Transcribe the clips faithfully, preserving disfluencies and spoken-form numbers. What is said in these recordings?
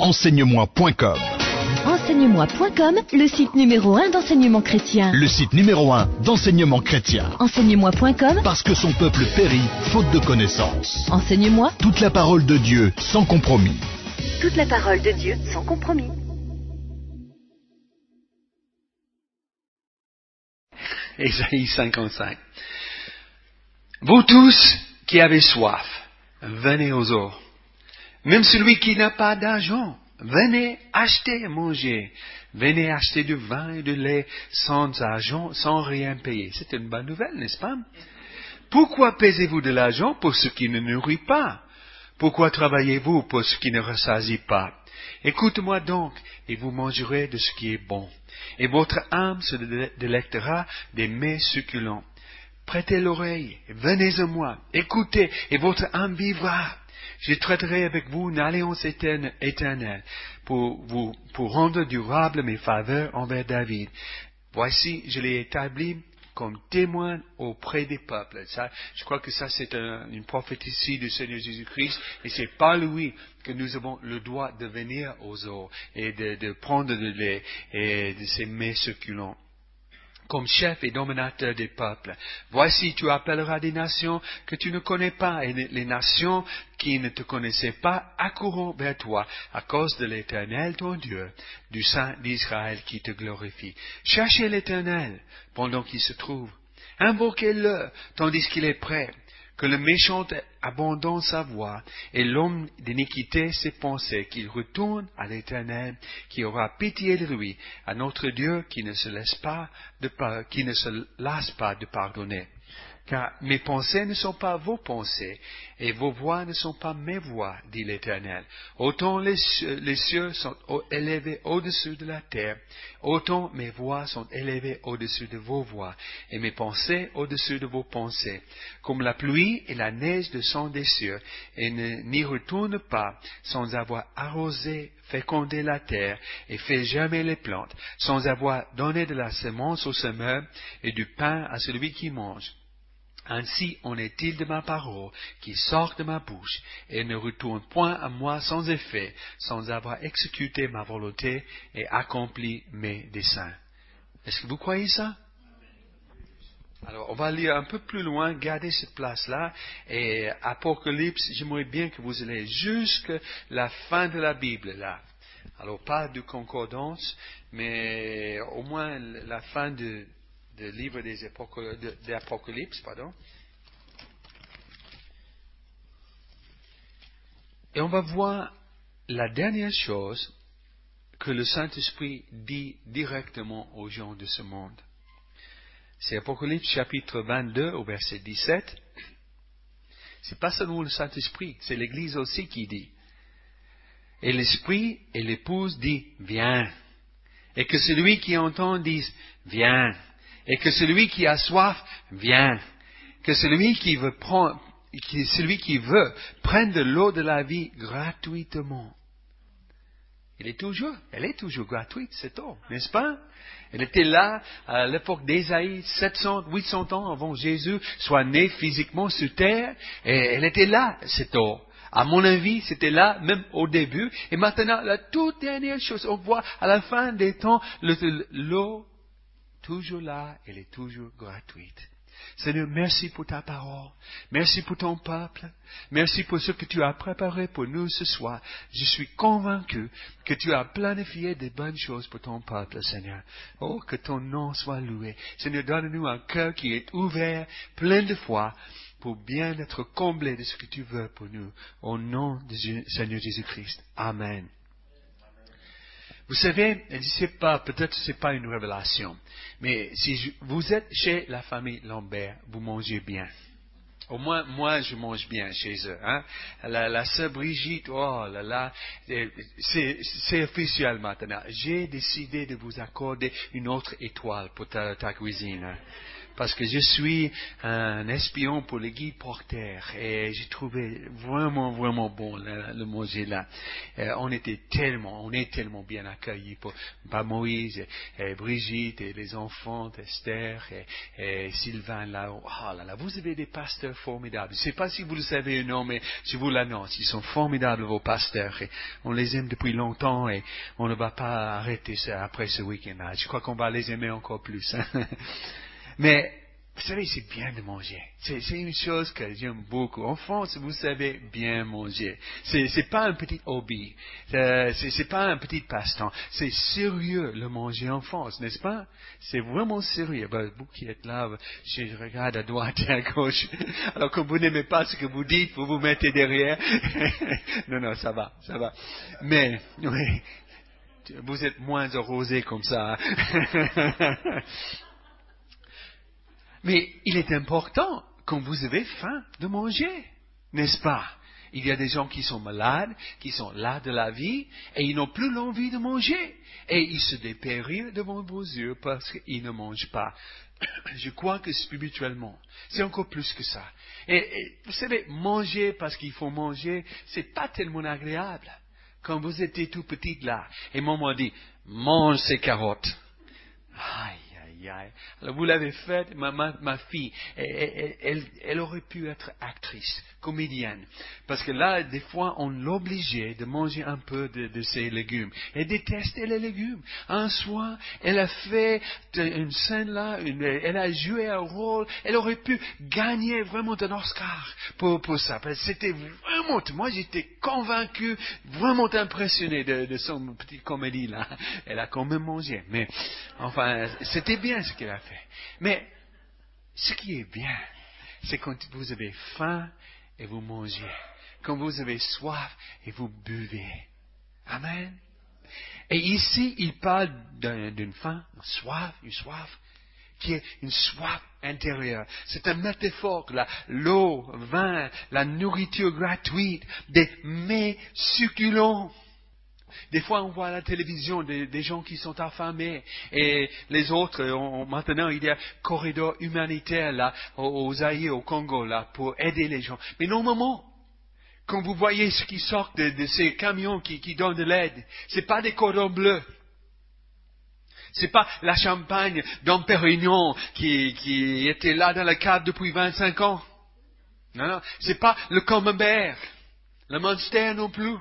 enseigne-moi point com. enseigne-moi point com, le site numéro un d'enseignement chrétien. Le site numéro un d'enseignement chrétien. enseigne-moi point com, Parce que son peuple périt, faute de connaissance. Enseigne-moi. Toute la parole de Dieu, sans compromis. Toute la parole de Dieu, sans compromis. Ésaïe cinquante-cinq. Vous tous qui avez soif, venez aux eaux. Même celui qui n'a pas d'argent, venez acheter et manger. Venez acheter du vin et du lait sans argent, sans rien payer. C'est une bonne nouvelle, n'est-ce pas? Pourquoi payez-vous de l'argent pour ce qui ne nourrit pas? Pourquoi travaillez-vous pour ce qui ne rassasie pas? Écoute-moi donc, et vous mangerez de ce qui est bon. Et votre âme se délectera des mets succulents. Prêtez l'oreille, venez à moi, écoutez, et votre âme vivra. Je traiterai avec vous une alliance éternelle pour vous, pour rendre durable mes faveurs envers David. Voici, je l'ai établi comme témoin auprès des peuples. Ça, je crois que ça, c'est un, une prophétie du Seigneur Jésus-Christ, et c'est par lui que nous avons le droit de venir aux eaux et de, de prendre de lait et de ces mets succulents. Comme chef et dominateur des peuples. Voici, tu appelleras des nations que tu ne connais pas, et les nations qui ne te connaissaient pas accourront vers toi à cause de l'Éternel ton Dieu, du Saint d'Israël qui te glorifie. Cherchez l'Éternel pendant qu'il se trouve. Invoquez-le tandis qu'il est prêt. Que le méchant abandonne sa voie et l'homme d'iniquité ses pensées, qu'il retourne à l'Éternel, qui aura pitié de lui, à notre Dieu qui ne se laisse pas de, qui ne se lasse pas de pardonner. Car mes pensées ne sont pas vos pensées, et vos voix ne sont pas mes voix, dit l'Éternel. Autant les, les cieux sont élevés au-dessus de la terre, autant mes voix sont élevées au-dessus de vos voix, et mes pensées au-dessus de vos pensées. Comme la pluie et la neige descendent des cieux, et ne, n'y retournent pas, sans avoir arrosé, fécondé la terre, et fait germer les plantes, sans avoir donné de la semence au semeur, et du pain à celui qui mange. Ainsi en est-il de ma parole qui sort de ma bouche et ne retourne point à moi sans effet, sans avoir exécuté ma volonté et accompli mes desseins. Est-ce que vous croyez ça? Alors, on va lire un peu plus loin, gardez cette place-là, et Apocalypse, j'aimerais bien que vous allez jusqu'à la fin de la Bible, là. Alors, pas de concordance, mais au moins la fin de le livre des Apocalypse, de, de Apocalypse, pardon. Et on va voir la dernière chose que le Saint-Esprit dit directement aux gens de ce monde. C'est Apocalypse chapitre vingt-deux au verset dix-sept. C'est pas seulement le Saint-Esprit, c'est l'Église aussi qui dit. Et l'Esprit et l'épouse dit, viens. Et que celui qui entend dise, viens. Et que celui qui a soif, viens. Que celui qui veut prendre, que celui qui veut prenne de l'eau de la vie gratuitement. Elle est toujours, elle est toujours gratuite, cette eau, n'est-ce pas? Elle était là à l'époque d'Ésaïe, sept cents, huit cents ans avant Jésus soit né physiquement sur terre, et elle était là, cette eau. À mon avis, c'était là, même au début, et maintenant, la toute dernière chose, on voit à la fin des temps, le, l'eau, toujours là, elle est toujours gratuite. Seigneur, merci pour ta parole. Merci pour ton peuple. Merci pour ce que tu as préparé pour nous ce soir. Je suis convaincu que tu as planifié des bonnes choses pour ton peuple, Seigneur. Oh, que ton nom soit loué. Seigneur, donne-nous un cœur qui est ouvert, plein de foi, pour bien être comblé de ce que tu veux pour nous. Au nom de Seigneur Jésus-Christ. Amen. Vous savez, c'est pas, peut-être c'est pas une révélation, mais si je, vous êtes chez la famille Lambert, vous mangez bien. Au moins, moi, je mange bien chez eux. Hein? La, la sœur Brigitte, oh là là, c'est, c'est officiel maintenant. J'ai décidé de vous accorder une autre étoile pour ta, ta cuisine. Hein? parce que je suis un espion pour les Guy Porter et j'ai trouvé vraiment, vraiment bon le, le manger là. Euh, on était tellement, on est tellement bien accueillis par, par Moïse et, et Brigitte et les enfants d'Esther et, et Sylvain là. Oh là là, vous avez des pasteurs formidables. Je ne sais pas si vous le savez ou non, mais je vous l'annonce, ils sont formidables vos pasteurs et on les aime depuis longtemps et on ne va pas arrêter ça après ce week-end-là. Je crois qu'on va les aimer encore plus. Hein. Mais, vous savez, c'est bien de manger. C'est, c'est une chose que j'aime beaucoup. En France, vous savez bien manger. C'est, c'est pas un petit hobby. Euh, c'est, c'est pas un petit passe-temps. C'est sérieux, le manger en France, n'est-ce pas? C'est vraiment sérieux. Ben, vous qui êtes là, je regarde à droite et à gauche. Alors, comme vous n'aimez pas ce que vous dites, vous vous mettez derrière. non, non, ça va, ça va. Mais, oui, vous êtes moins arrosé comme ça. Mais il est important, quand vous avez faim, de manger, n'est-ce pas? Il y a des gens qui sont malades, qui sont là de la vie, et ils n'ont plus l'envie de manger. Et ils se dépérissent devant vos yeux parce qu'ils ne mangent pas. Je crois que spirituellement, c'est encore plus que ça. Et, et vous savez, manger parce qu'il faut manger, c'est pas tellement agréable. Quand vous étiez tout petit là, et maman dit, mange ces carottes. Aïe. Alors vous l'avez fait, ma, ma, ma fille, elle, elle, elle aurait pu être actrice, comédienne. Parce que là, des fois, on l'obligeait de manger un peu de, de ses légumes. Elle détestait les légumes. Un soir, elle a fait une scène là, une, elle a joué un rôle, elle aurait pu gagner vraiment un Oscar pour, pour ça. Parce que c'était vraiment, moi j'étais convaincu, vraiment impressionné de, de son petite comédie là. Elle a quand même mangé. Mais, enfin, c'était bien ce qu'elle a fait. Mais ce qui est bien, c'est quand vous avez faim et vous mangez. Quand vous avez soif et vous buvez. Amen. Et ici, il parle d'un, d'une faim, une soif, une soif, qui est une soif intérieure. C'est une métaphore, là, l'eau, le vin, la nourriture gratuite, des mets succulents. Des fois, on voit à la télévision des, des gens qui sont affamés et les autres, on, maintenant, il y a un corridor humanitaire là, aux Zaïre, au Congo, là, pour aider les gens. Mais normalement, quand vous voyez ce qui sort de, de ces camions qui, qui donnent de l'aide, c'est pas des cordons bleus. C'est pas la champagne d'un Pérignon qui, qui était là dans la cave depuis vingt-cinq ans. Non, non, c'est pas le Camembert, le Monster non plus.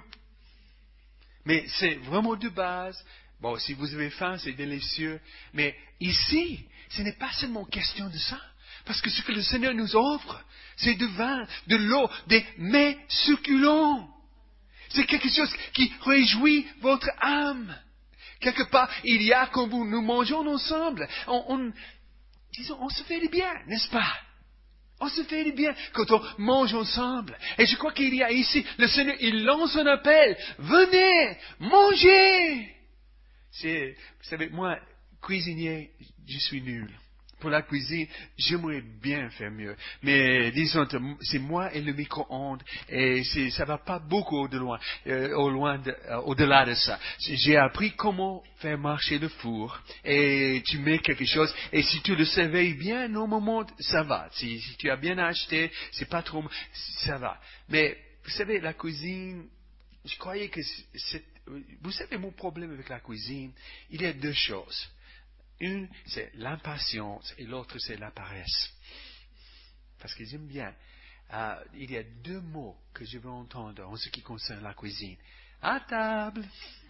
Mais c'est vraiment de base. Bon, si vous avez faim, c'est délicieux. Mais ici, ce n'est pas seulement question de ça. Parce que ce que le Seigneur nous offre, c'est du vin, de l'eau, des mets succulents. C'est quelque chose qui réjouit votre âme. Quelque part, il y a, quand vous, nous mangeons ensemble, on, on, disons, on se fait du bien, n'est-ce pas? On se fait du bien quand on mange ensemble. Et je crois qu'il y a ici, le Seigneur, il lance un appel. Venez, mangez. C'est, vous savez, moi, cuisinier, je suis nul. Pour la cuisine, j'aimerais bien faire mieux. Mais disons, c'est moi et le micro-ondes, et c'est, ça va pas beaucoup au-delà, euh, au loin de, euh, au-delà de ça. J'ai appris comment faire marcher le four, et tu mets quelque chose, et si tu le surveilles bien, normalement, ça va. Si, si tu as bien acheté, c'est pas trop, ça va. Mais, vous savez, la cuisine, je croyais que c'est, vous savez, mon problème avec la cuisine, il y a deux choses. Une, c'est l'impatience et l'autre, c'est la paresse. Parce que j'aime bien. Euh, il y a deux mots que je veux entendre en ce qui concerne la cuisine. À table.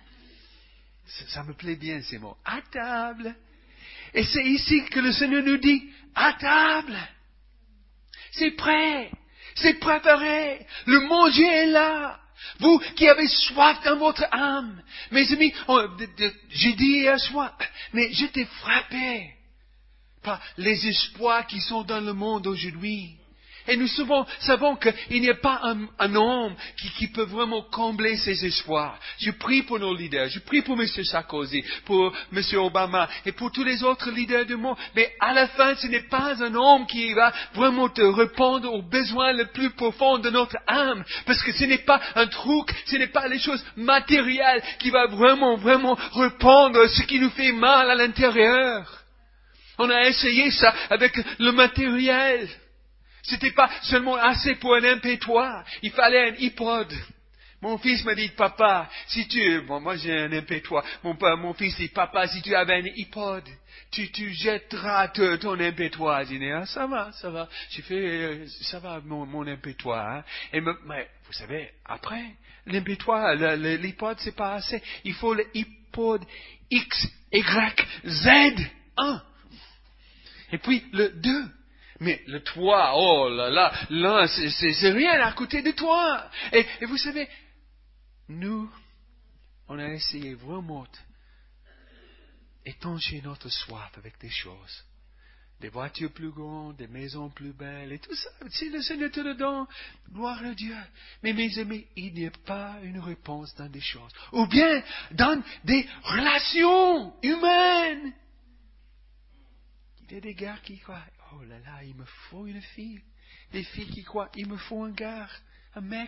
Ça, ça me plaît bien ces mots. À table. Et c'est ici que le Seigneur nous dit, à table. C'est prêt. C'est préparé. Le manger est là. Vous qui avez soif dans votre âme. Mes amis, on, de, de, j'ai dit hier soir, mais j'étais frappé par les espoirs qui sont dans le monde aujourd'hui. Et nous savons, savons qu'il n'y a pas un, un homme qui, qui peut vraiment combler ces espoirs. Je prie pour nos leaders, je prie pour M. Sarkozy, pour M. Obama et pour tous les autres leaders du monde. Mais à la fin, ce n'est pas un homme qui va vraiment te répondre aux besoins les plus profonds de notre âme. Parce que ce n'est pas un truc, ce n'est pas les choses matérielles qui va vraiment, vraiment répondre à ce qui nous fait mal à l'intérieur. On a essayé ça avec le matériel. C'était pas seulement assez pour un M P trois. Il fallait un iPod. Mon fils me dit, papa, si tu, bon, moi j'ai un M P trois. Mon, mon fils dit, papa, si tu avais un iPod, tu, tu jetteras te, ton M P trois. Je dis, ah, ça va, ça va. J'ai fait, euh, ça va, mon, mon M P trois, hein. Et me, mais, vous savez, après, l'M P trois, le, le, l'iPod, c'est pas assez. Il faut l'iPod X, Y, Z, un. Et puis, le deux. Mais le trois, oh là là, là, c'est, c'est, c'est rien à côté de toi. Et, et vous savez, nous, on a essayé vraiment d'étancher notre soif avec des choses. Des voitures plus grandes, des maisons plus belles, et tout ça. Si le Seigneur te le donne, gloire à Dieu. Mais mes amis, il n'y a pas une réponse dans des choses. Ou bien dans des relations humaines. Il y a des gars qui croient, oh là là, il me faut une fille. Des filles qui croient, il me faut un gars, un mec.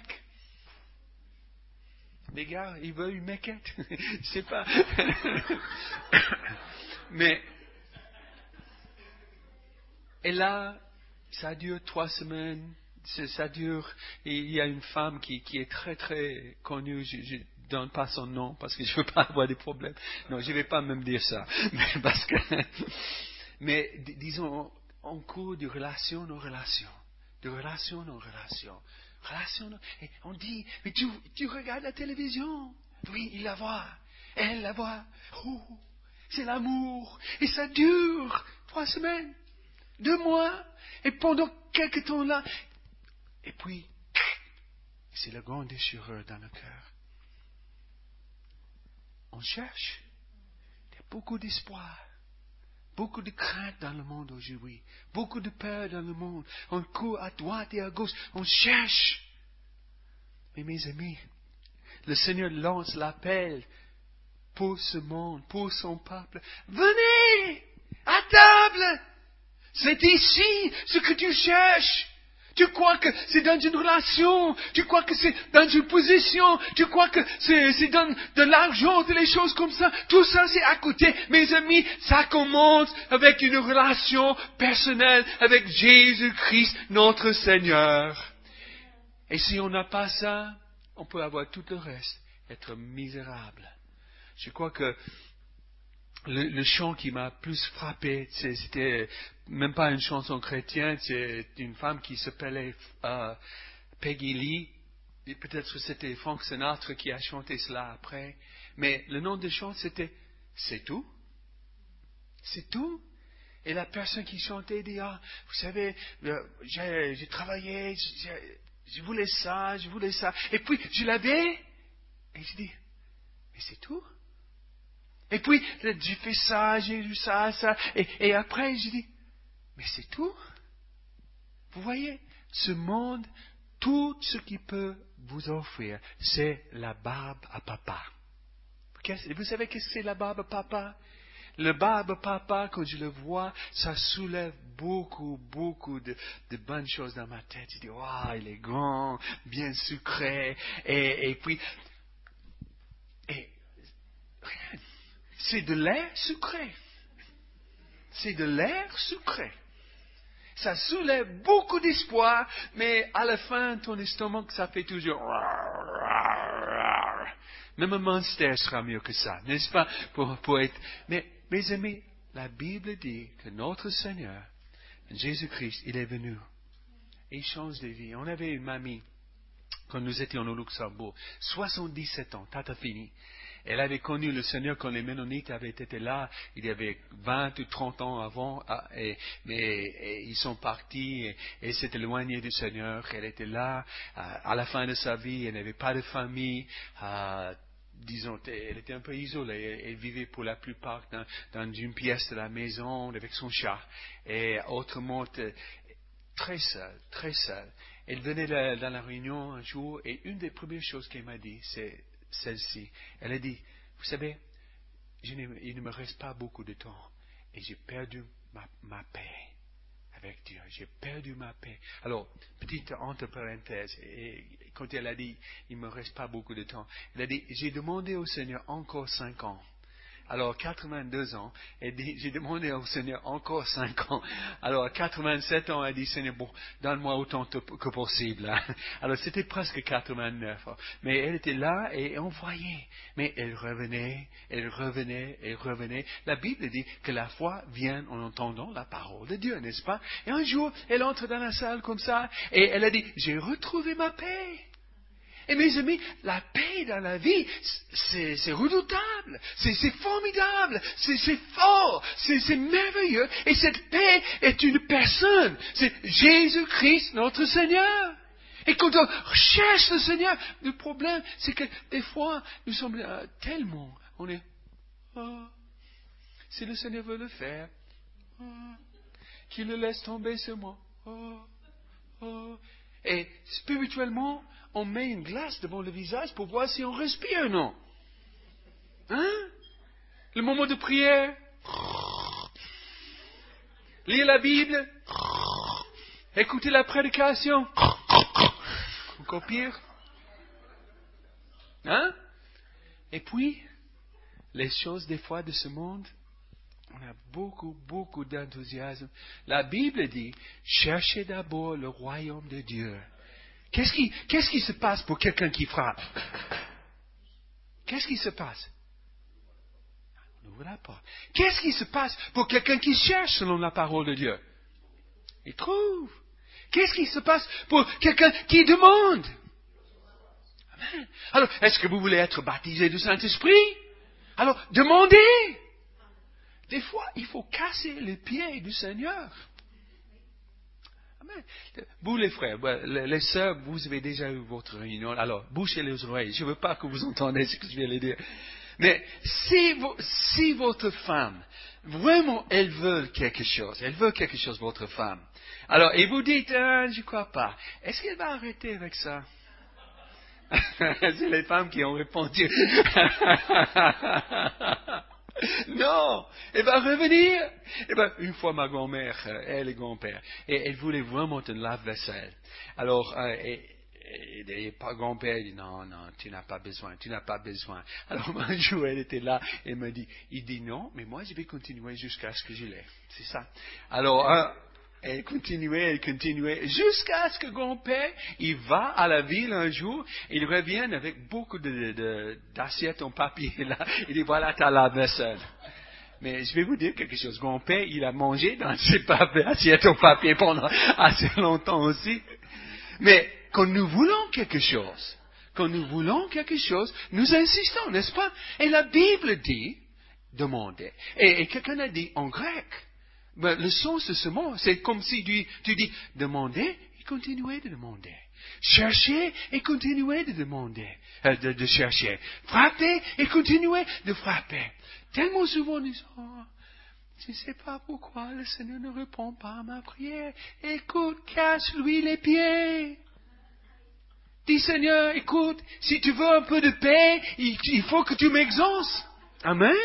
Des gars, ils veulent une mequette. Je sais pas. Mais, et là, ça dure trois semaines. Ça dure, et il y a une femme qui, qui est très très connue, je ne donne pas son nom parce que je ne veux pas avoir des problèmes. Non, je ne vais pas même dire ça. Mais parce que, mais disons, en cours de relation en relation, de relation en relation, relation, et on dit, mais tu, tu regardes la télévision, oui, il la voit, elle la voit, oh, c'est l'amour, et ça dure trois semaines, deux mois, et pendant quelques temps là, et puis, c'est le grand déchireur dans le cœur. On cherche, il y a beaucoup d'espoir. Beaucoup de crainte dans le monde aujourd'hui. Beaucoup de peur dans le monde. On court à droite et à gauche. On cherche. Mais mes amis, le Seigneur lance l'appel pour ce monde, pour son peuple. Venez à table. C'est ici ce que tu cherches. Tu crois que c'est dans une relation, tu crois que c'est dans une position, tu crois que c'est, c'est dans de l'argent, des choses comme ça. Tout ça, c'est à côté. Mes amis, ça commence avec une relation personnelle avec Jésus-Christ, notre Seigneur. Et si on n'a pas ça, on peut avoir tout le reste, être misérable. Je crois que Le, le chant qui m'a plus frappé, c'était même pas une chanson chrétienne, c'est une femme qui s'appelait euh, Peggy Lee, et peut-être que c'était Frank Sinatra qui a chanté cela après, mais le nom de chant c'était « C'est tout ». C'est tout. Et la personne qui chantait dit, ah, vous savez, euh, j'ai, j'ai travaillé, j'ai, je voulais ça, je voulais ça, et puis je l'avais, et je dis, mais c'est tout. Et puis, j'ai fait ça, j'ai eu ça, ça. Et, et après, j'ai dit, mais c'est tout. Vous voyez, ce monde, tout ce qu'il peut vous offrir, c'est la barbe à papa. Vous savez qu'est-ce que c'est la barbe à papa? Le barbe à papa, quand je le vois, ça soulève beaucoup, beaucoup de, de bonnes choses dans ma tête. Je dis, waouh, il est grand, bien sucré. Et, et puis, et rien. C'est de l'air sucré. C'est de l'air sucré. Ça soulève beaucoup d'espoir, mais à la fin, ton estomac, ça fait toujours... Même un monster sera mieux que ça, n'est-ce pas? Pour, pour être... Mais, mes amis, la Bible dit que notre Seigneur, Jésus-Christ, il est venu. Et il change de vie. On avait une mamie, quand nous étions au Luxembourg, soixante-dix-sept ans, tata fini. Elle avait connu le Seigneur quand les Ménonites avaient été là, il y avait vingt ou trente ans avant, et, mais et ils sont partis, et, et s'est éloignée du Seigneur. Elle était là, à la fin de sa vie, elle n'avait pas de famille, euh, disons, elle était un peu isolée, elle, elle vivait pour la plupart dans, dans une pièce de la maison avec son chat, et autrement, très seule, très seule. Elle venait dans la réunion un jour, et une des premières choses qu'elle m'a dit, c'est celle-ci. Elle a dit, vous savez, je ne, il ne me reste pas beaucoup de temps et j'ai perdu ma, ma paix avec Dieu. J'ai perdu ma paix. Alors, petite entre parenthèses, et quand elle a dit, il ne me reste pas beaucoup de temps, elle a dit, j'ai demandé au Seigneur encore cinq ans. Alors, quatre-vingt-deux ans, elle dit, j'ai demandé au Seigneur encore cinq ans. Alors, à quatre-vingt-sept ans, elle dit, Seigneur, bon, donne-moi autant que possible. Hein. Alors, c'était presque quatre-vingt-neuf. Mais elle était là et on voyait. Mais elle revenait, elle revenait, elle revenait. La Bible dit que la foi vient en entendant la parole de Dieu, n'est-ce pas? Et un jour, elle entre dans la salle comme ça et elle a dit, j'ai retrouvé ma paix. Et mes amis, la paix dans la vie, c'est, c'est redoutable, c'est, c'est formidable, c'est, c'est fort, c'est, c'est merveilleux. Et cette paix est une personne, c'est Jésus-Christ notre Seigneur. Et quand on cherche le Seigneur, le problème, c'est que des fois, nous sommes euh, tellement, on est, oh, si le Seigneur veut le faire, oh, qu'il le laisse tomber sur moi. Oh, oh. Et spirituellement, on met une glace devant le visage pour voir si on respire ou non. Hein? Le moment de prière. Lire la Bible. Écouter la prédication. Encore pire. Hein? Et puis, les choses des fois de ce monde, on a beaucoup, beaucoup d'enthousiasme. La Bible dit, cherchez d'abord le royaume de Dieu. Qu'est-ce qui, qu'est-ce qui se passe pour quelqu'un qui frappe? Qu'est-ce qui se passe? On ouvre la porte. Qu'est-ce qui se passe pour quelqu'un qui cherche selon la parole de Dieu? Il trouve. Qu'est-ce qui se passe pour quelqu'un qui demande? Amen. Alors, est-ce que vous voulez être baptisé du Saint-Esprit? Alors, demandez. Des fois, il faut casser les pieds du Seigneur. Amen. Vous les frères, les sœurs, vous avez déjà eu votre réunion. Alors, bouchez les oreilles. Je ne veux pas que vous entendiez ce que je viens de dire. Mais si, vous, si votre femme, vraiment, elle veut quelque chose, elle veut quelque chose, votre femme. Alors, et vous dites, ah, je ne crois pas. Est-ce qu'elle va arrêter avec ça? C'est les femmes qui ont répondu. Non, elle va revenir. Eh ben, une fois ma grand-mère, elle et grand-père, et elle voulait vraiment un lave-vaisselle. Alors, euh, et, et, et pas grand-père dit non, non, tu n'as pas besoin, tu n'as pas besoin. Alors un jour, elle était là, et elle m'a dit, il dit non, mais moi je vais continuer jusqu'à ce que je l'ai. C'est ça. Alors, euh, elle continuait, elle continuait, jusqu'à ce que grand-père, il va à la ville un jour, il revient avec beaucoup de, de, d'assiettes en papier, là. Il dit, voilà ta lave-vaisselle. Mais je vais vous dire quelque chose. Grand-père, il a mangé dans ses papiers, assiettes en papier pendant assez longtemps aussi. Mais quand nous voulons quelque chose, quand nous voulons quelque chose, nous insistons, n'est-ce pas? Et la Bible dit, demandez. Et, et quelqu'un a dit en grec, ben, le sens de ce mot, c'est comme si tu, tu dis, demandez et continuez de demander. Cherchez et continuez de demander, euh, de, de chercher. Frappez et continuez de frapper. Tellement souvent, nous disons, oh, je ne sais pas pourquoi le Seigneur ne répond pas à ma prière. Écoute, casse-lui les pieds. Dis, Seigneur, écoute, si tu veux un peu de paix, il, il faut que tu m'exauces. Amen.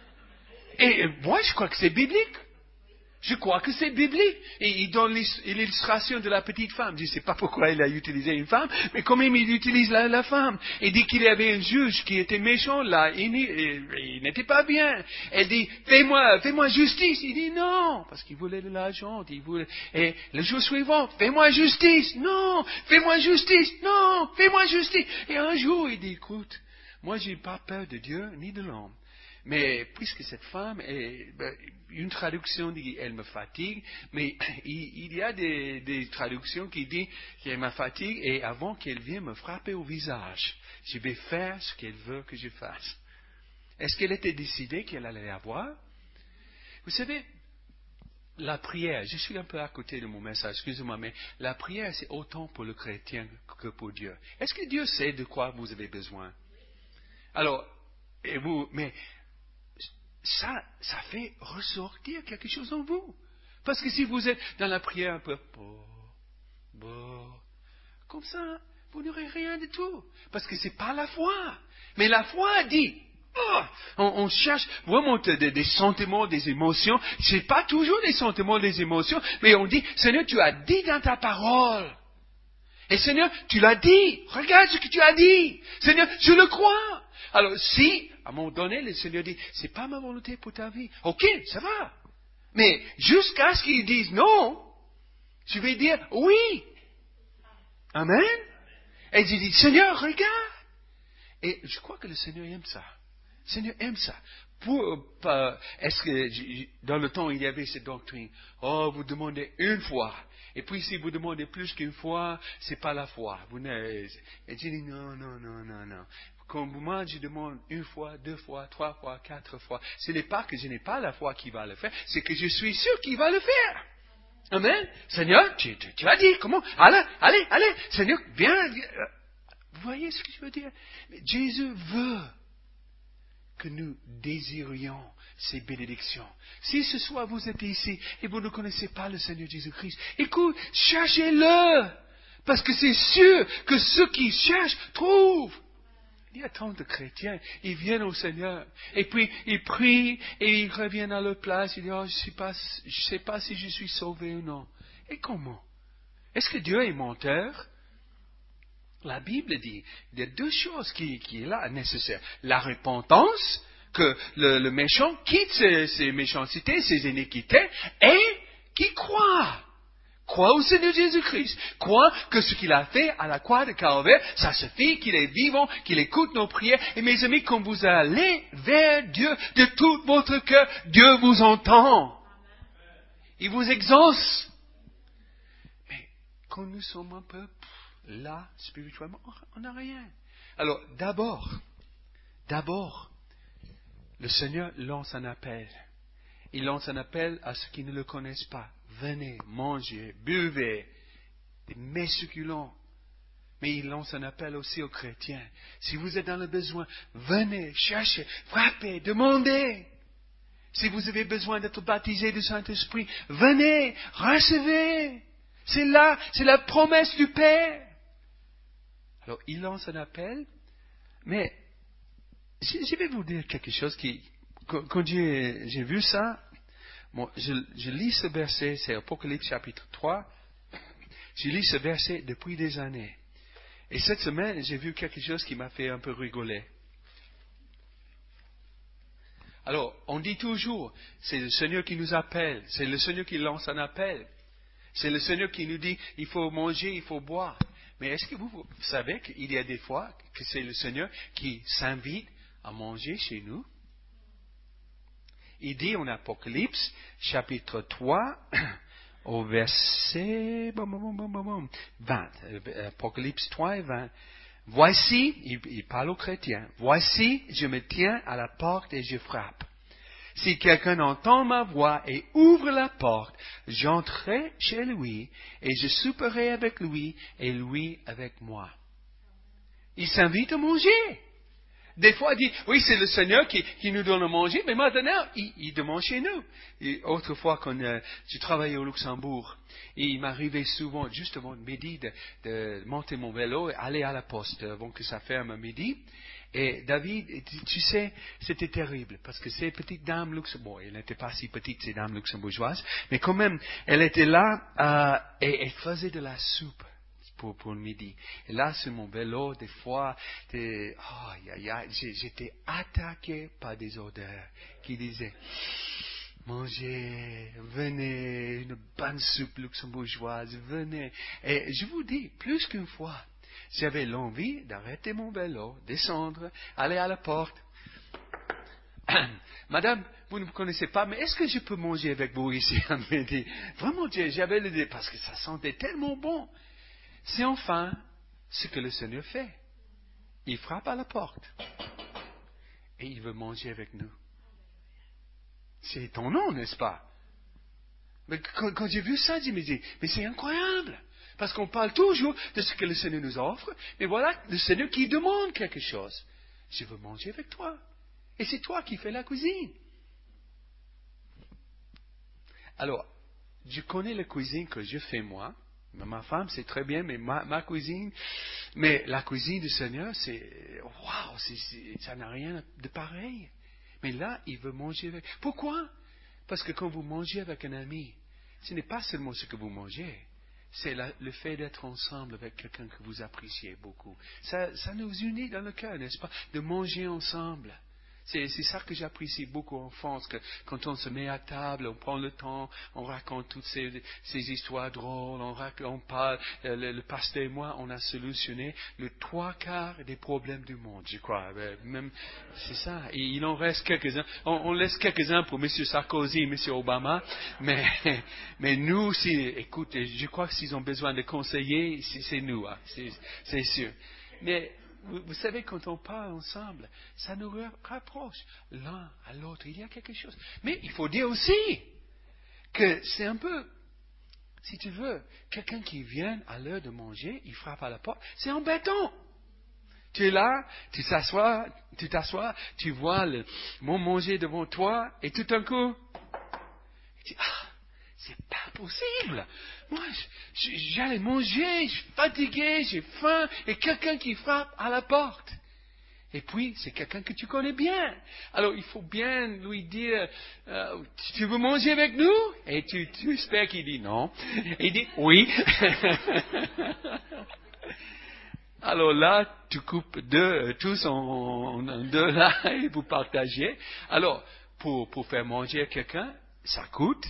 Et, et moi, je crois que c'est biblique. Je crois que c'est biblique. Et il donne l'illustration de la petite femme. Je ne sais pas pourquoi il a utilisé une femme, mais quand même il utilise la, la femme. Il dit qu'il y avait un juge qui était méchant là. Il, il, il n'était pas bien. Elle dit, fais-moi, fais-moi justice. Il dit non, parce qu'il voulait de l'argent. Il voulait... Et le jour suivant, fais-moi justice. Non, fais-moi justice. Non, fais-moi justice. Et un jour, il dit, écoute, moi j'ai pas peur de Dieu ni de l'homme. Mais puisque cette femme, est, ben, une traduction dit elle me fatigue, mais il, il y a des, des traductions qui disent qu'elle me fatigue et avant qu'elle vienne me frapper au visage, je vais faire ce qu'elle veut que je fasse. Est-ce qu'elle était décidée qu'elle allait avoir? Vous savez, la prière, je suis un peu à côté de mon message, excusez-moi, mais la prière c'est autant pour le chrétien que pour Dieu. Est-ce que Dieu sait de quoi vous avez besoin? Alors, et vous, mais ça, ça fait ressortir quelque chose en vous. Parce que si vous êtes dans la prière un peu, bon, bon, comme ça, vous n'aurez rien du tout. Parce que c'est pas la foi. Mais la foi dit, oh, on, on cherche vraiment des, des sentiments, des émotions. C'est pas toujours des sentiments, des émotions, mais on dit, Seigneur, tu as dit dans ta parole. Et Seigneur, tu l'as dit. Regarde ce que tu as dit. Seigneur, je le crois. Alors, si, À un moment donné, le Seigneur dit, c'est pas ma volonté pour ta vie. Ok, ça va. Mais jusqu'à ce qu'ils disent non, je vais dire oui. Amen. Et je dis, Seigneur, regarde. Et je crois que le Seigneur aime ça. Le Seigneur aime ça. Pour, euh, est-ce que dans le temps il y avait cette doctrine, oh, vous demandez une fois, et puis si vous demandez plus qu'une fois, c'est pas la foi. Vous n'avez, et je dis non, non, non, non, non. Comme moi, je demande une fois, deux fois, trois fois, quatre fois. Ce n'est pas que je n'ai pas la foi qui va le faire, c'est que je suis sûr qu'il va le faire. Amen. Seigneur, tu, tu, tu as dit, comment? Allez, allez, allez. Seigneur, viens. Vous voyez ce que je veux dire? Mais Jésus veut que nous désirions ces bénédictions. Si ce soir vous êtes ici et vous ne connaissez pas le Seigneur Jésus-Christ, écoute, cherchez-le. Parce que c'est sûr que ceux qui cherchent trouvent. Il y a tant de chrétiens, ils viennent au Seigneur, et puis ils prient, et ils reviennent à leur place, ils disent, oh, je sais pas, je sais pas si je suis sauvé ou non. Et comment? Est-ce que Dieu est menteur? La Bible dit, il y a deux choses qui, qui est là nécessaires. La repentance, que le, le méchant quitte ses, ses méchancetés, ses iniquités, et qui croit. Croit au Seigneur Jésus-Christ. Croit que ce qu'il a fait à la croix de Calvaire, ça suffit, qu'il est vivant, qu'il écoute nos prières. Et mes amis, quand vous allez vers Dieu de tout votre cœur, Dieu vous entend. Il vous exauce. Mais quand nous sommes un peu là, spirituellement, on n'a rien. Alors, d'abord, d'abord, le Seigneur lance un appel. Il lance un appel à ceux qui ne le connaissent pas. Venez, mangez, buvez, des mets succulents. Mais il lance un appel aussi aux chrétiens. Si vous êtes dans le besoin, venez, cherchez, frappez, demandez. Si vous avez besoin d'être baptisé du Saint-Esprit, venez, recevez. C'est là, c'est la promesse du Père. Alors, il lance un appel, mais je vais vous dire quelque chose qui, quand j'ai, j'ai vu ça, bon, je, je lis ce verset, c'est Apocalypse chapitre trois, je lis ce verset depuis des années. Et cette semaine, j'ai vu quelque chose qui m'a fait un peu rigoler. Alors, on dit toujours, c'est le Seigneur qui nous appelle, c'est le Seigneur qui lance un appel, c'est le Seigneur qui nous dit, il faut manger, il faut boire. Mais est-ce que vous, vous savez qu'il y a des fois que c'est le Seigneur qui s'invite à manger chez nous? Il dit en Apocalypse, chapitre trois, au verset vingt, Apocalypse trois et vingt. Voici, il, il parle aux chrétiens, voici, je me tiens à la porte et je frappe. Si quelqu'un entend ma voix et ouvre la porte, j'entrerai chez lui et je souperai avec lui et lui avec moi. Il s'invite à manger. Des fois, il dit, oui, c'est le Seigneur qui, qui nous donne à manger, mais maintenant, il, il demande chez nous. Et autrefois, quand euh, je travaillais au Luxembourg, et il m'arrivait souvent, juste avant midi, de, de monter mon vélo et aller à la poste avant que ça ferme à midi. Et David, tu sais, c'était terrible, parce que ces petites dames luxembourgeoises, elles n'étaient pas si petites, ces dames luxembourgeoises, mais quand même, elles étaient là, euh, et elles faisaient de la soupe. Pour, pour le midi. Et là, sur mon vélo, des fois, des, oh, y a, y a, j'étais attaqué par des odeurs qui disaient, mangez, venez, une bonne soupe luxembourgeoise, venez. Et je vous dis, plus qu'une fois, j'avais l'envie d'arrêter mon vélo, descendre, aller à la porte. Madame, vous ne me connaissez pas, mais est-ce que je peux manger avec vous ici à midi? Vraiment, j'avais l'idée, parce que ça sentait tellement bon. C'est enfin ce que le Seigneur fait. Il frappe à la porte. Et il veut manger avec nous. C'est étonnant, n'est-ce pas? Mais quand, quand j'ai vu ça, j'ai dit, mais c'est incroyable. Parce qu'on parle toujours de ce que le Seigneur nous offre. Mais voilà le Seigneur qui demande quelque chose. Je veux manger avec toi. Et c'est toi qui fais la cuisine. Alors, je connais la cuisine que je fais moi. Ma femme, c'est très bien, mais ma, ma cuisine, mais la cuisine du Seigneur, c'est, waouh, c'est, c'est, ça n'a rien de pareil. Mais là, il veut manger avec. Pourquoi? Parce que quand vous mangez avec un ami, ce n'est pas seulement ce que vous mangez, c'est la, le fait d'être ensemble avec quelqu'un que vous appréciez beaucoup. Ça, ça nous unit dans le cœur, n'est-ce pas? De manger ensemble. C'est, c'est ça que j'apprécie beaucoup en France, que quand on se met à table, on prend le temps, on raconte toutes ces, ces histoires drôles, on, raconte, on parle, le, le pasteur et moi, on a solutionné le trois quarts des problèmes du monde, je crois. Même, c'est ça. Et il en reste quelques-uns. On, on laisse quelques-uns pour M. Sarkozy et M. Obama, mais, mais nous, si, écoute, je crois que s'ils ont besoin de conseillers, c'est, c'est nous, hein, c'est, c'est sûr. Mais, Vous, vous savez, quand on parle ensemble, ça nous rapproche l'un à l'autre. Il y a quelque chose. Mais il faut dire aussi que c'est un peu, si tu veux, quelqu'un qui vient à l'heure de manger, il frappe à la porte, c'est embêtant. Tu es là, tu t'assois, tu t'assois, tu vois le mon manger devant toi, et tout d'un coup, tu dis, ah, c'est pas possible. Moi, je, je, j'allais manger, je suis fatigué, j'ai faim, et quelqu'un qui frappe à la porte. Et puis, c'est quelqu'un que tu connais bien. Alors, il faut bien lui dire, euh, tu veux manger avec nous? Et tu, tu espères qu'il dit non. Et il dit oui. Alors là, tu coupes deux, tous en, en deux là, et vous partagez. Alors, pour, pour faire manger à quelqu'un, ça coûte.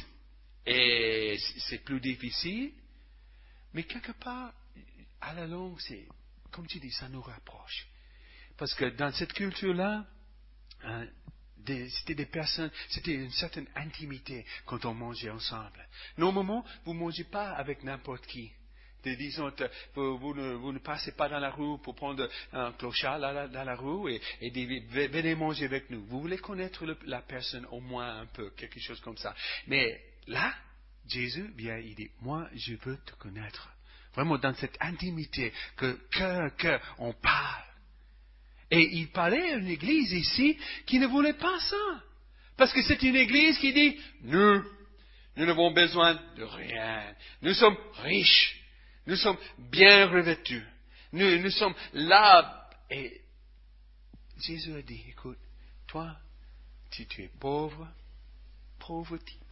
Et c'est plus difficile, mais quelque part, à la longue, c'est, comme tu dis, ça nous rapproche. Parce que dans cette culture-là, hein, des, c'était des personnes, c'était une certaine intimité quand on mangeait ensemble. Normalement, vous ne mangez pas avec n'importe qui. De, disons, vous, vous, ne, vous ne passez pas dans la rue pour prendre un clochard là, là, dans la rue et, et dites, venez manger avec nous. Vous voulez connaître le, la personne au moins un peu, quelque chose comme ça. Mais là, Jésus vient, il dit, moi, je veux te connaître. Vraiment dans cette intimité que cœur à cœur, on parle. Et il parlait à une église ici qui ne voulait pas ça. Parce que c'est une église qui dit, nous, nous n'avons besoin de rien. Nous sommes riches. Nous sommes bien revêtus. Nous, nous sommes là. Et Jésus a dit, écoute, toi, si tu es pauvre, pauvre type.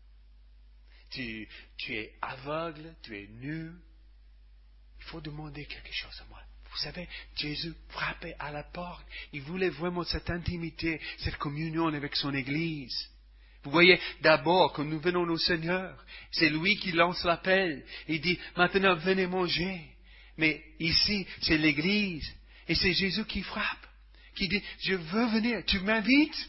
Tu, tu es aveugle, tu es nu. Il faut demander quelque chose à moi. Vous savez, Jésus frappait à la porte. Il voulait vraiment cette intimité, cette communion avec son Église. Vous voyez, d'abord, quand nous venons au Seigneur, c'est lui qui lance l'appel. Il dit, maintenant, venez manger. Mais ici, c'est l'Église. Et c'est Jésus qui frappe. Qui dit, je veux venir. Tu m'invites?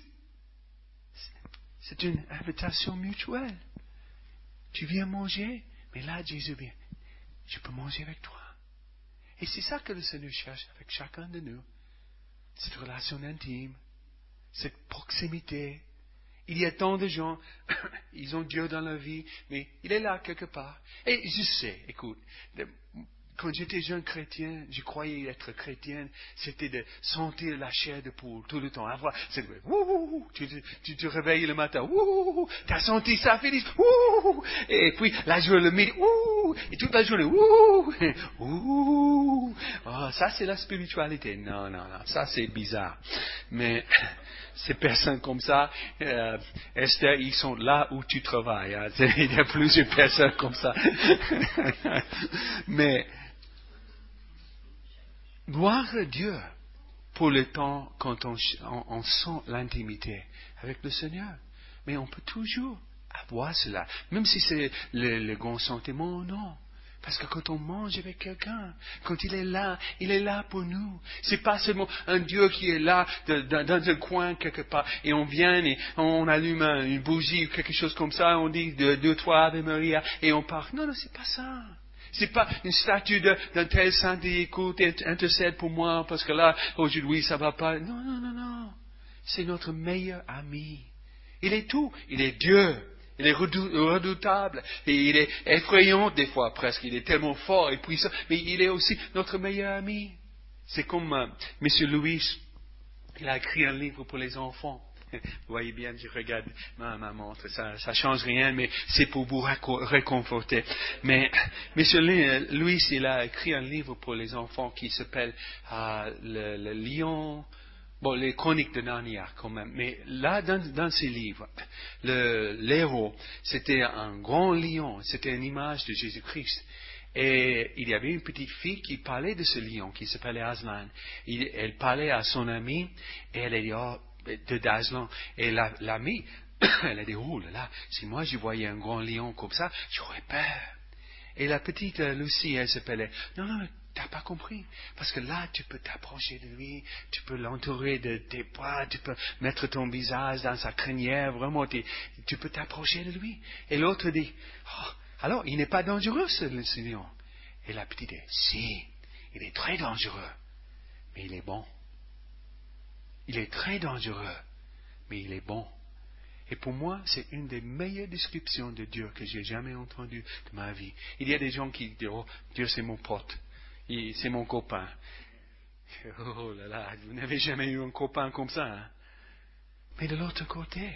C'est une invitation mutuelle. Tu viens manger? Mais là, Jésus vient. Je peux manger avec toi. Et c'est ça que le Seigneur cherche avec chacun de nous. Cette relation intime. Cette proximité. Il y a tant de gens, ils ont Dieu dans leur vie, mais il est là quelque part. Et je sais, écoute, de, quand j'étais jeune chrétien, je croyais être chrétien, c'était de sentir la chair de poule tout le temps. Avoir, c'est de, ouh, tu, tu te réveilles le matin, ouh, tu as senti ça, Félix, ouh, et puis la journée, le midi, ouh, et toute la journée, ouh, ouh. Oh, ça c'est la spiritualité. Non, non, non, ça c'est bizarre. Mais ces personnes comme ça, euh, Esther, ils sont là où tu travailles. Hein. Il y a plusieurs personnes comme ça. Mais gloire à Dieu pour le temps quand on, on, on sent l'intimité avec le Seigneur. Mais on peut toujours avoir cela, même si c'est le, le grand sentiment ou non. Parce que quand on mange avec quelqu'un, quand il est là, il est là pour nous. C'est pas seulement un Dieu qui est là de, de, dans un coin quelque part et on vient et on allume une bougie ou quelque chose comme ça, on dit deux, deux trois Ave Maria et on part. Non, non, c'est pas ça. C'est pas une statue de, d'un tel saint qui écoute, intercède pour moi parce que là, aujourd'hui, ça va pas. Non, non, non, non. C'est notre meilleur ami. Il est tout. Il est Dieu. Il est redoutable et il est effrayant des fois presque. Il est tellement fort et puissant, mais il est aussi notre meilleur ami. C'est comme euh, M. Louis, il a écrit un livre pour les enfants. Vous voyez bien, je regarde ma, ma montre, ça, ça change rien, mais c'est pour vous réconforter. Mais M. Louis, il a écrit un livre pour les enfants qui s'appelle euh, le, le lion. Bon, les chroniques de Narnia quand même. Mais là, dans, dans ces livres, le, l'héros, c'était un grand lion. C'était une image de Jésus-Christ. Et il y avait une petite fille qui parlait de ce lion, qui s'appelait Aslan. Il, elle parlait à son amie, et elle a dit, oh, de d'Aslan. Et la, l'amie, elle a dit, oh là là, si moi je voyais un grand lion comme ça, j'aurais peur. Et la petite euh, Lucie, elle s'appelait, non, non, t'as pas compris. Parce que là, tu peux t'approcher de lui, tu peux l'entourer de tes bras, tu peux mettre ton visage dans sa crinière, vraiment, tu peux t'approcher de lui. Et l'autre dit, oh, alors, il n'est pas dangereux, ce, ce lion. Et la petite dit, si, il est très dangereux, mais il est bon. Il est très dangereux, mais il est bon. Et pour moi, c'est une des meilleures descriptions de Dieu que j'ai jamais entendues de ma vie. Il y a des gens qui disent, oh, Dieu c'est mon pote, il, c'est mon copain. Oh là là, vous n'avez jamais eu un copain comme ça, hein? Mais de l'autre côté,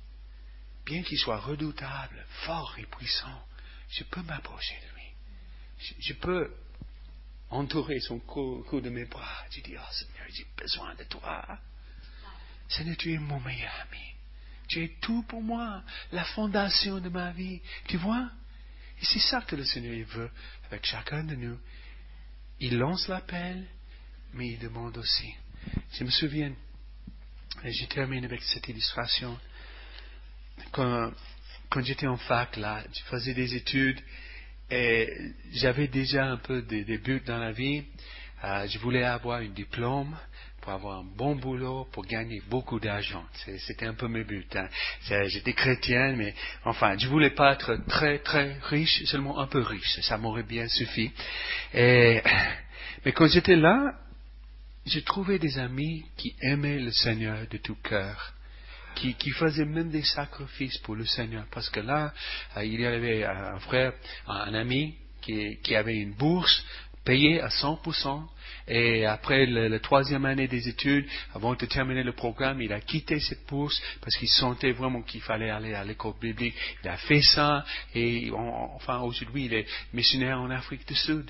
bien qu'il soit redoutable, fort et puissant, je peux m'approcher de lui. Je, je peux entourer son cou, cou de mes bras. Je dis, oh Seigneur, j'ai besoin de toi. Seigneur, tu es mon meilleur ami. Tu es tout pour moi, la fondation de ma vie. Tu vois? Et c'est ça que le Seigneur veut avec chacun de nous. Il lance l'appel, mais il demande aussi. Je me souviens, et je termine avec cette illustration, quand, quand j'étais en fac, là, je faisais des études et j'avais déjà un peu des, des buts dans la vie. Euh, je voulais avoir un diplôme pour avoir un bon boulot, pour gagner beaucoup d'argent. C'était un peu mes buts. Hein. J'étais chrétien, mais enfin, je voulais pas être très très riche, seulement un peu riche. Ça m'aurait bien suffi. Et, mais quand j'étais là, j'ai trouvé des amis qui aimaient le Seigneur de tout cœur, qui, qui faisaient même des sacrifices pour le Seigneur. Parce que là, il y avait un frère, un ami qui, qui avait une bourse payé à cent pour cent, et après le, la troisième année des études, avant de terminer le programme, il a quitté cette bourse parce qu'il sentait vraiment qu'il fallait aller à l'école biblique. Il a fait ça, et on, enfin aujourd'hui il est missionnaire en Afrique du Sud.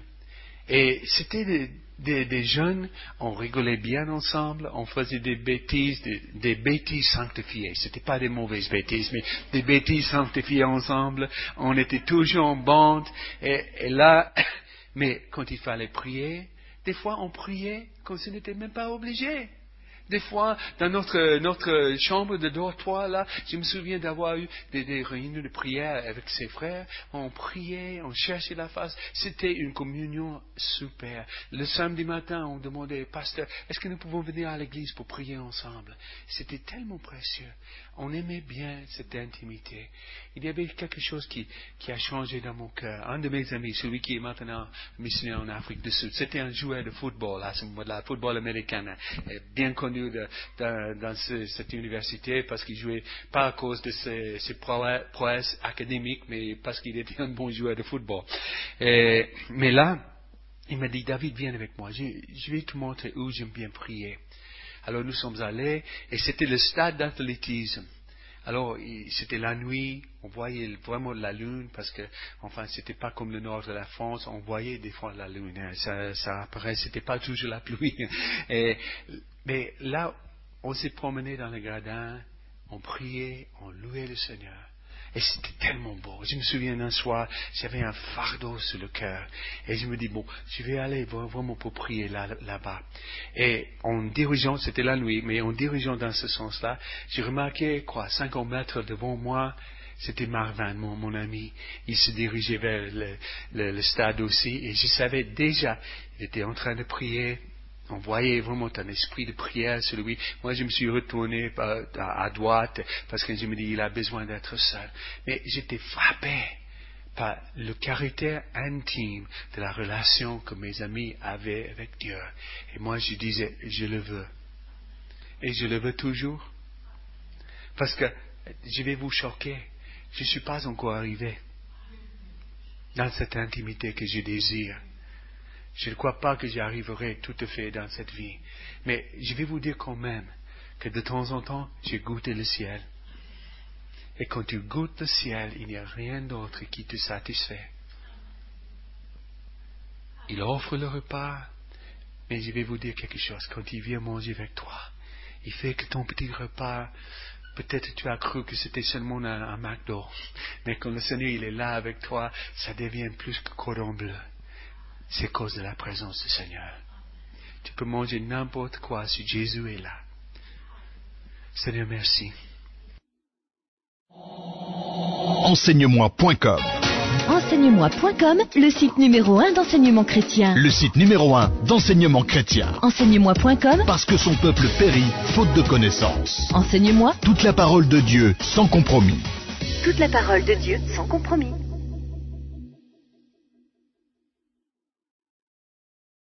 Et c'était des, des, des jeunes, on rigolait bien ensemble, on faisait des bêtises, des, des bêtises sanctifiées. C'était pas des mauvaises bêtises, mais des bêtises sanctifiées ensemble. On était toujours en bande, et, et là, mais quand il fallait prier, des fois on priait comme si on n'était même pas obligé. Des fois, dans notre, notre chambre de dortoir, là, je me souviens d'avoir eu des, des réunions de prière avec ses frères. On priait, on cherchait la face. C'était une communion super. Le samedi matin, on demandait, pasteur, est-ce que nous pouvons venir à l'église pour prier ensemble? C'était tellement précieux. On aimait bien cette intimité. Il y avait quelque chose qui, qui a changé dans mon cœur. Un de mes amis, celui qui est maintenant missionnaire en Afrique du Sud, c'était un joueur de football, à ce moment-là, football américain, bien connu de, de, dans ce, cette université, parce qu'il jouait pas à cause de ses, ses prouesses académiques, mais parce qu'il était un bon joueur de football. Et, mais là, il m'a dit, David, viens avec moi, je, je vais te montrer où j'aime bien prier. Alors nous sommes allés, et c'était le stade d'athlétisme. Alors, c'était la nuit, on voyait vraiment la lune, parce que, enfin, c'était pas comme le nord de la France, on voyait des fois la lune, hein, ça, ça apparaît, c'était pas toujours la pluie. Et, mais là, on s'est promené dans le gradin, on priait, on louait le Seigneur. Et c'était tellement beau. Je me souviens d'un soir, j'avais un fardeau sur le cœur. Et je me dis, bon, je vais aller vraiment pour prier là, là-bas. Et en dirigeant, c'était la nuit, mais en dirigeant dans ce sens-là, j'ai remarqué, quoi, cinquante mètres devant moi, c'était Marvin, mon, mon ami. Il se dirigeait vers le, le, le stade aussi. Et je savais déjà, il était en train de prier. On voyait vraiment un esprit de prière sur lui. Moi, je me suis retourné à, à droite parce que je me dis, il a besoin d'être seul. Mais j'étais frappé par le caractère intime de la relation que mes amis avaient avec Dieu. Et moi, je disais, je le veux. Et je le veux toujours. Parce que, je vais vous choquer, je ne suis pas encore arrivé dans cette intimité que je désire. Je ne crois pas que j'y arriverai tout à fait dans cette vie. Mais je vais vous dire quand même que de temps en temps, j'ai goûté le ciel. Et quand tu goûtes le ciel, il n'y a rien d'autre qui te satisfait. Il offre le repas, mais je vais vous dire quelque chose. Quand il vient manger avec toi, il fait que ton petit repas, peut-être tu as cru que c'était seulement un, un McDo. Mais quand le Seigneur il est là avec toi, ça devient plus que cordon bleu. C'est à cause de la présence du Seigneur. Tu peux manger n'importe quoi si Jésus est là. Seigneur, merci. Enseignemoi point com, Enseignemoi point com, le site numéro un d'enseignement chrétien. le site numéro un d'enseignement chrétien. Enseignemoi point com, Parce que son peuple périt faute de connaissance. Enseigne-moi Toute la parole de Dieu sans compromis. toute la parole de Dieu sans compromis.